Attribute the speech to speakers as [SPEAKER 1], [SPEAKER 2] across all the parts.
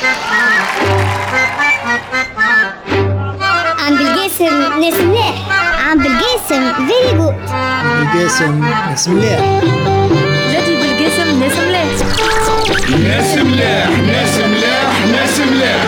[SPEAKER 1] عم بالقاسم ناس ملاح. عم بالقاسم فيري جود.
[SPEAKER 2] بالقاسم ناس ملاح.
[SPEAKER 3] جدي بالقاسم ناس ملاح.
[SPEAKER 4] ناس ملاح ناس ملاح ناس ملاح.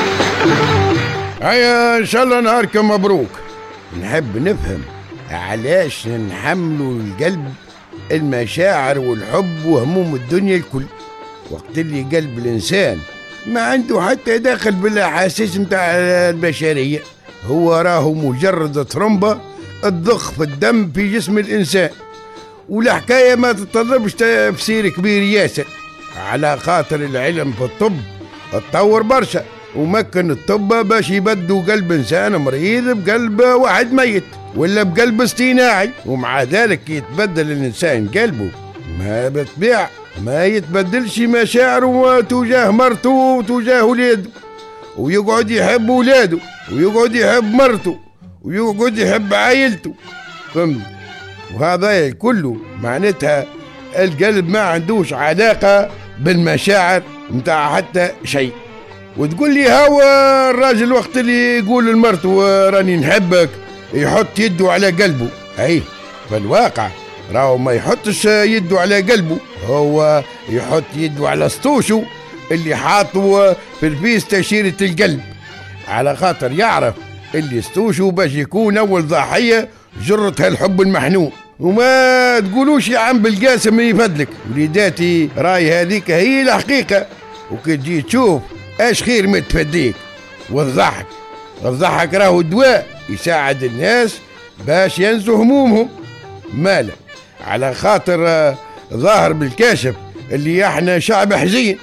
[SPEAKER 5] هيا ان شاء الله نهاركم مبروك. نحب نفهم علاش نحملوا القلب المشاعر والحب وهموم الدنيا الكل، وقت اللي قلب الإنسان ما عنده حتى داخل بالأحاسيس متاع البشرية، هو راهو مجرد ترمبة تضخ في الدم في جسم الإنسان، والحكاية ما تتطلبش تفسير كبير ياسر، على خاطر العلم في الطب اتطور برشا ومكن الطب باش يبدوا قلب إنسان مريض بقلب واحد ميت ولا بقلب اصطناعي، ومع ذلك يتبدل الإنسان قلبه ما بطبيعة ما يتبدلش مشاعره تجاه مرته وتجاه ولاده، ويقعد يحب ولاده ويقعد يحب مرته ويقعد يحب عائلته، فهمت؟ وهذا كله معناتها القلب ما عندوش علاقة بالمشاعر متاع حتى شيء. وتقول لي هو الراجل وقت اللي يقول لمرته راني نحبك يحط يده على قلبه، اي في الواقع راهو ما يحطش يده على قلبه، هو يحط يده على سطوشه اللي حاطه في الفيس تشيرة القلب، على خاطر يعرف اللي سطوشه باش يكون اول ضحية جرة هالحب المحنون. وما تقولوش يا عم بالقاسم يفدلك وليداتي، راي هذيك هي الحقيقة، وكي تجي تشوف ايش خير ما تفديك. والضحك راهو دواء يساعد الناس باش ينسوا همومهم، ماله على خاطر ظاهر بالكاشف اللي احنا شعب حزين.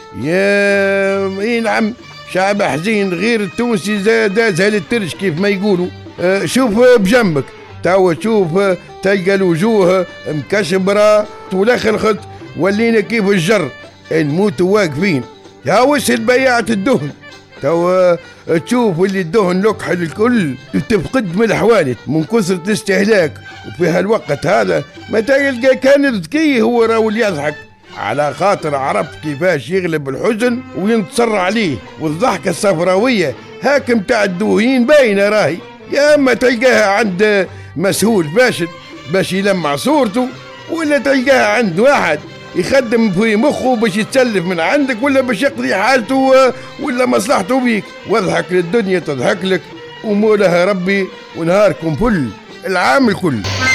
[SPEAKER 5] اي نعم شعب حزين، غير التونسي دازها للترش كيف ما يقولوا. شوف بجنبك توا، شوف تلقى الوجوه مكشبرة والاخر خط ولينا كيف الجر نموتوا واقفين. يا وسل بياعة الدهن توا تشوف اللي الدهن لكحل الكل تفقد من الحوانت من كثرة الاستهلاك، وفي هالوقت هذا ما تلقى كان ذكي هو راهو اللي يضحك، على خاطر عرفت كيفاش يغلب الحزن وينتصر عليه. والضحكة الصفراوية هاك متاع الدوهين باينة راهي، يا اما تلقاها عند مسؤول فاشل باش يلمع صورته، ولا تلقاها عند واحد يخدم في مخه باش يتسلف من عندك، ولا باش يقضي حالته ولا مصلحته بيك. واضحك للدنيا تضحك لك ومولها ربي، ونهاركم فل العام الكل.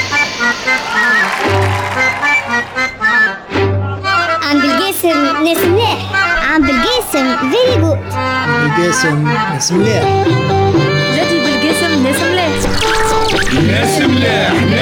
[SPEAKER 1] عم بالقاسم ناس ملاح. عم بالقاسم فيري جود.
[SPEAKER 2] بالقاسم ناس ملاح.
[SPEAKER 3] جدي بالقاسم ناس ملاح.
[SPEAKER 4] ناس ملاح